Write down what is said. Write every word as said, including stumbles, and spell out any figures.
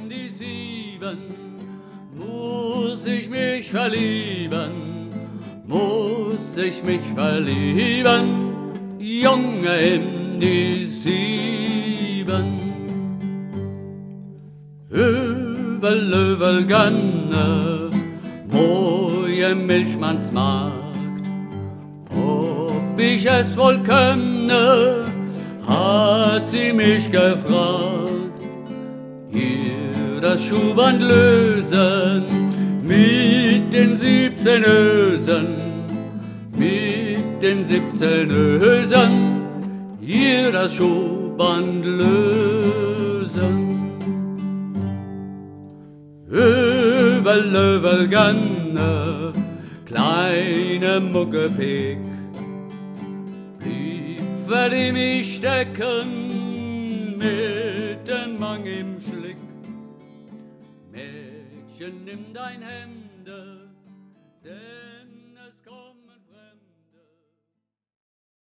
die sieben, muss ich mich verlieben, muss ich mich verlieben, Junge in die sieben. Övel, övel, gönne, moje Milchmannsmarkt, ob ich es wohl könne, hat sie mich gefragt. Ihr das Schuhband lösen, mit den siebzehn Ösen, mit den siebzehn Ösen, ihr das Schuhband lösen. Övel, övel, gönne, kleine Muckepick, blieb für die mich stecken, mit den Mang im Schlick. Mädchen, nimm dein Hemde, denn